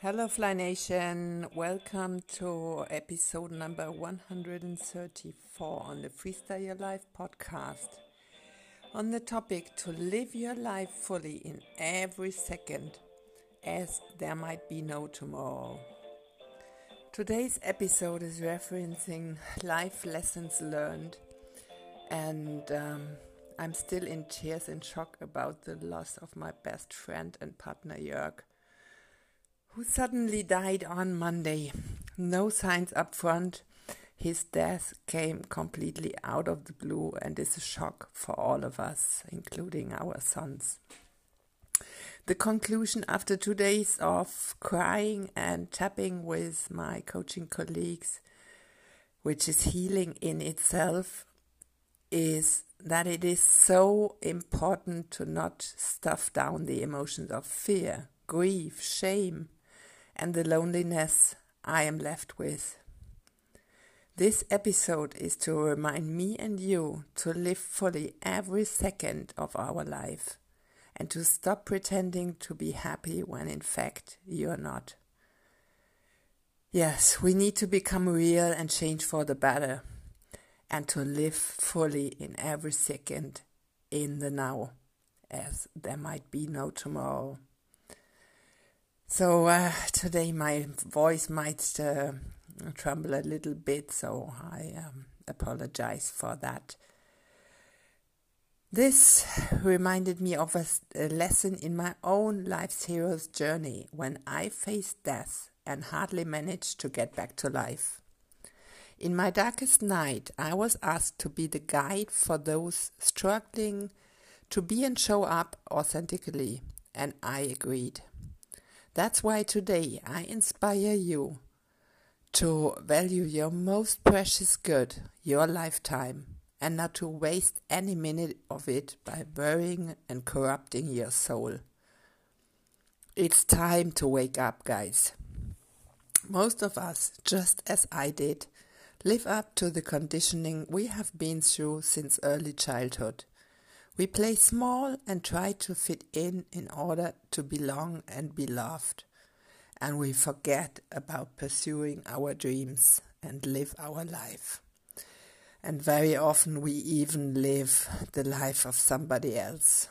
Hello, Fly Nation. Welcome to episode number 134 on the Freestyle Your Life podcast. On the topic to live your life fully in every second, as there might be no tomorrow. Today's episode is referencing life lessons learned, and I'm still in tears and shock about the loss of my best friend and partner Jörg, who suddenly died on Monday. No signs up front. His death came completely out of the blue and is a shock for all of us, including our sons. The conclusion after 2 days of crying and tapping with my coaching colleagues, which is healing in itself, is that it is so important to not stuff down the emotions of fear, grief, shame, and the loneliness I am left with. This episode is to remind me and you to live fully every second of our life and to stop pretending to be happy when in fact you're not. Yes, we need to become real and change for the better and to live fully in every second in the now, as there might be no tomorrow. So today my voice might tremble a little bit, so I apologize for that. This reminded me of a lesson in my own life's hero's journey when I faced death and hardly managed to get back to life. In my darkest night, I was asked to be the guide for those struggling to be and show up authentically, and I agreed. That's why today I inspire you to value your most precious good, your lifetime, and not to waste any minute of it by worrying and corrupting your soul. It's time to wake up, guys. Most of us, just as I did, live up to the conditioning we have been through since early childhood. We play small and try to fit in order to belong and be loved. And we forget about pursuing our dreams and live our life. And very often we even live the life of somebody else.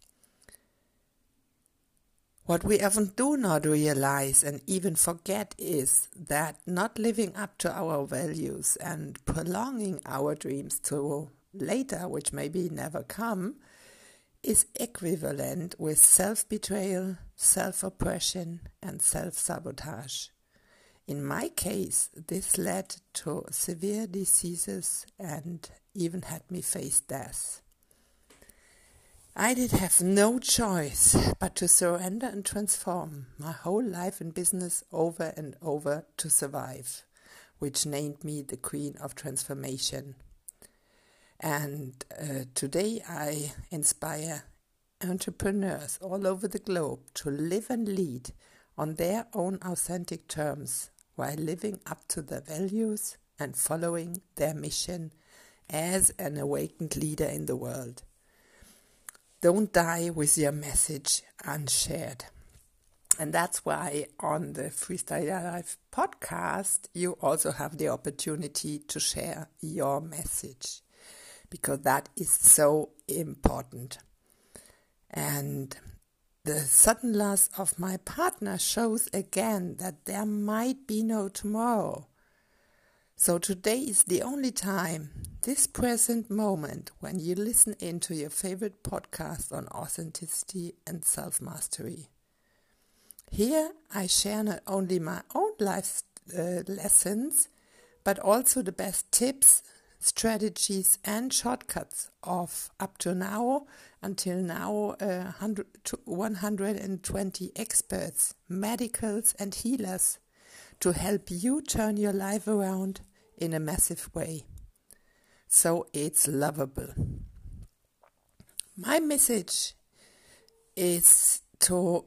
What we often do not realize and even forget is that not living up to our values and prolonging our dreams to later, which maybe never come, is equivalent with self-betrayal, self-oppression, and self-sabotage. In my case, this led to severe diseases and even had me face death. I did have no choice but to surrender and transform my whole life and business over and over to survive, which named me the Queen of Transformation. And today I inspire entrepreneurs all over the globe to live and lead on their own authentic terms while living up to their values and following their mission as an awakened leader in the world. Don't die with your message unshared. And that's why on the Freestyle Your Life podcast, you also have the opportunity to share your message, because that is so important. And the sudden loss of my partner shows again that there might be no tomorrow. So today is the only time, this present moment, when you listen into your favorite podcast on authenticity and self-mastery. Here I share not only my own life lessons, but also the best tips, strategies and shortcuts of up to now, until now, 120 experts, medicals and healers to help you turn your life around in a massive way, so it's lovable. My message is to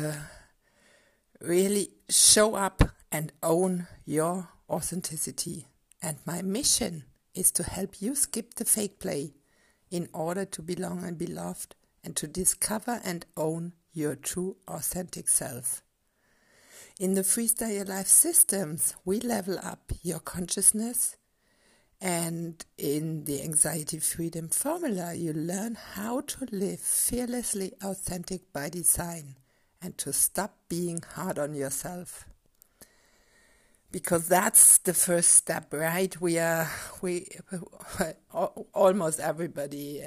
really show up and own your authenticity, and my mission is to help you skip the fake play in order to belong and be loved and to discover and own your true authentic self. In the Freestyle Your Life systems, we level up your consciousness, and in the Anxiety Freedom Formula, you learn how to live fearlessly authentic by design and to stop being hard on yourself. Because that's the first step, right? We almost everybody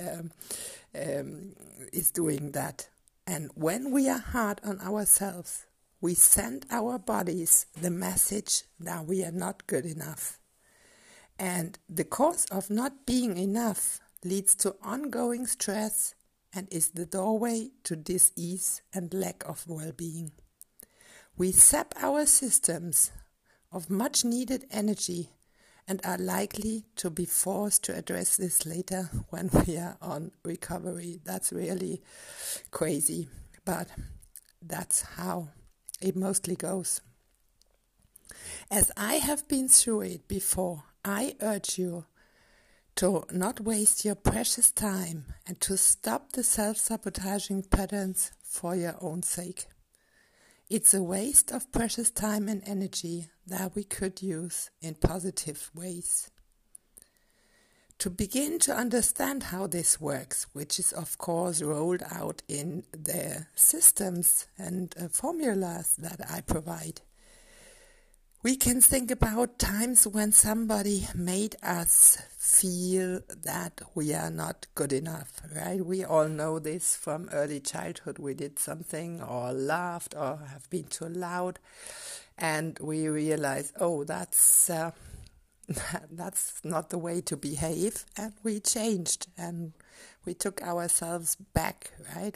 is doing that. And when we are hard on ourselves, we send our bodies the message that we are not good enough. And the cause of not being enough leads to ongoing stress and is the doorway to dis-ease and lack of well-being. We sap our systems of much needed energy and are likely to be forced to address this later when we are on recovery. That's really crazy, but that's how it mostly goes. As I have been through it before, I urge you to not waste your precious time and to stop the self-sabotaging patterns for your own sake. It's a waste of precious time and energy that we could use in positive ways. To begin to understand how this works, which is of course rolled out in the systems and formulas that I provide, we can think about times when somebody made us feel that we are not good enough, right? We all know this from early childhood. We did something or laughed or have been too loud, and we realize, oh, that's not the way to behave, and we changed and we took ourselves back, right?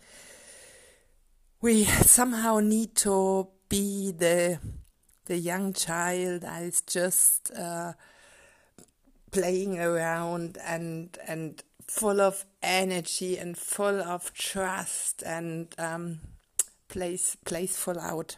We somehow need to be the young child that is just playing around and full of energy and full of trust and plays full out.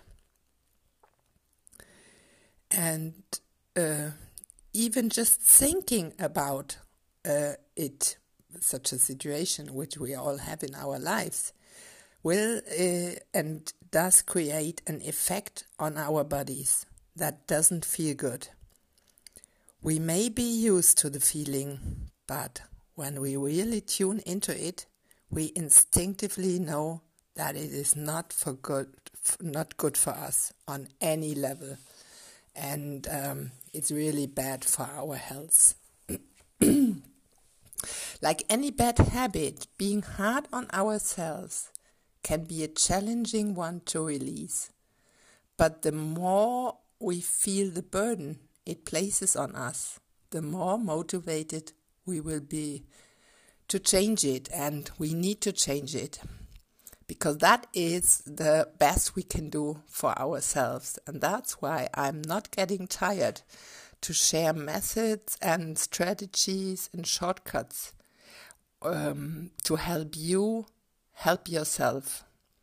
And even just thinking about it, such a situation which we all have in our lives, will and does create an effect on our bodies that doesn't feel good. We may be used to the feeling, but when we really tune into it, we instinctively know that it is not good for us on any level, and it's really bad for our health. Like any bad habit, being hard on ourselves can be a challenging one to release. But the more we feel the burden it places on us, the more motivated we will be to change it, and we need to change it. Because that is the best we can do for ourselves. And that's why I'm not getting tired to share methods and strategies and shortcuts to help you help yourself.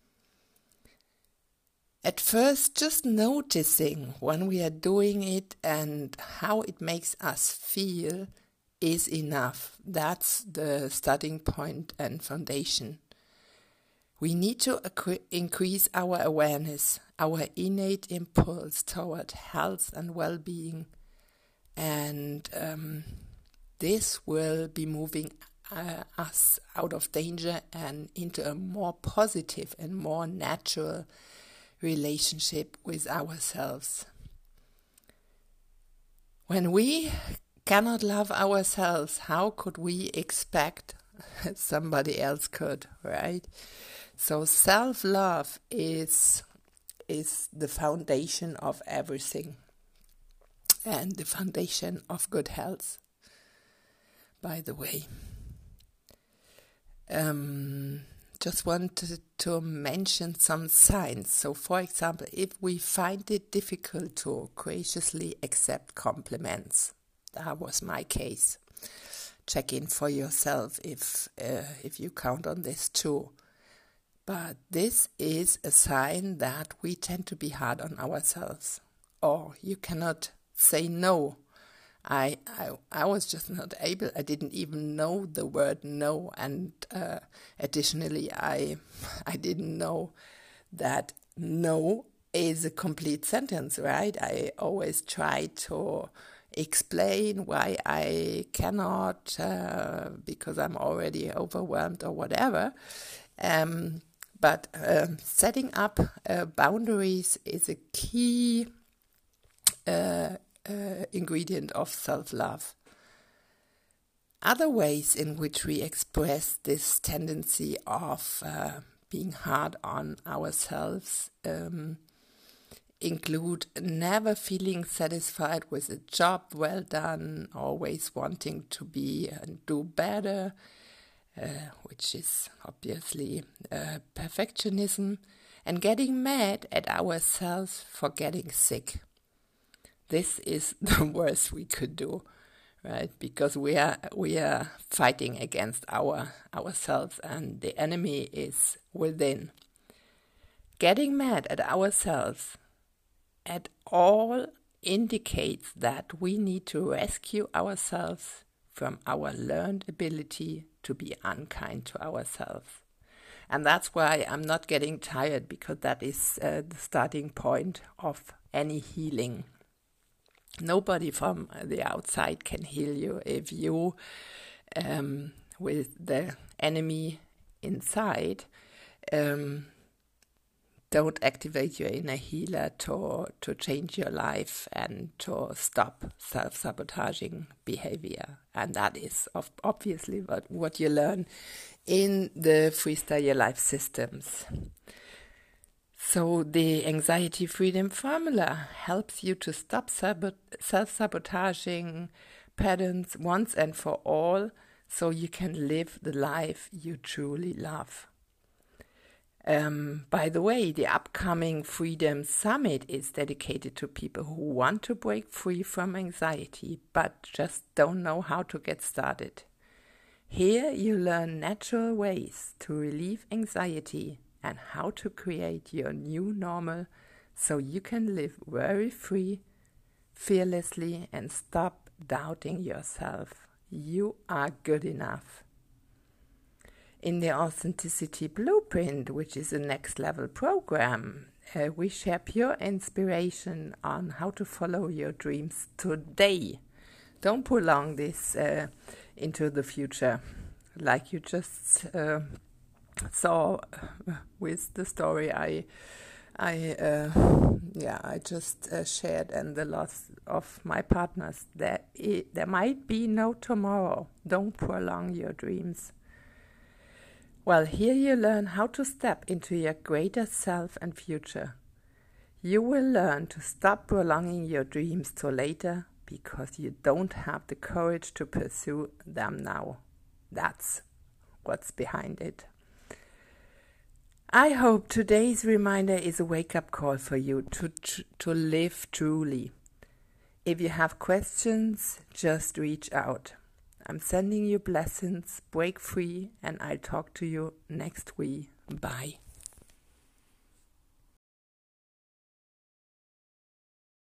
At first, just noticing when we are doing it and how it makes us feel is enough. That's the starting point and foundation. We need to increase our awareness, our innate impulse toward health and well-being, and this will be moving us out of danger and into a more positive and more natural relationship with ourselves. When we cannot love ourselves, how could we expect somebody else could, right? So self-love is the foundation of everything and the foundation of good health, by the way. Just wanted to mention some signs. So, for example, if we find it difficult to graciously accept compliments, that was my case. Check in for yourself if you count on this too. But this is a sign that we tend to be hard on ourselves, or you cannot say no. I was just not able. I didn't even know the word no, and additionally, I didn't know that no is a complete sentence, right? I always try to explain why I cannot because I'm already overwhelmed or whatever. But setting up boundaries is a key ingredient of self-love. Other ways in which we express this tendency of being hard on ourselves include never feeling satisfied with a job well done, always wanting to be and do better, which is obviously perfectionism, and getting mad at ourselves for getting sick. This is the worst we could do, right? Because we are fighting against ourselves, and the enemy is within. Getting mad at ourselves at all indicates that we need to rescue ourselves from our learned ability to be unkind to ourselves. And that's why I'm not getting tired, because that is the starting point of any healing. Nobody from the outside can heal you if you, with the enemy inside, don't activate your inner healer to change your life and to stop self-sabotaging behavior. And that is obviously what you learn in the Freestyle Your Life systems. So the Anxiety Freedom Formula helps you to stop self-sabotaging patterns once and for all, so you can live the life you truly love. By the way, the upcoming Freedom Summit is dedicated to people who want to break free from anxiety, but just don't know how to get started. Here you learn natural ways to relieve anxiety and how to create your new normal so you can live very free, fearlessly, and stop doubting yourself. You are good enough. In the Authenticity Blueprint, which is a next level program, we share pure inspiration on how to follow your dreams today. Don't prolong this into the future, like you just saw with the story I just shared, and the loss of my partners. There might be no tomorrow. Don't prolong your dreams. Well, here you learn how to step into your greater self and future. You will learn to stop prolonging your dreams till later, because you don't have the courage to pursue them now. That's what's behind it. I hope today's reminder is a wake-up call for you to live truly. If you have questions, just reach out. I'm sending you blessings, break free, and I'll talk to you next week. Bye.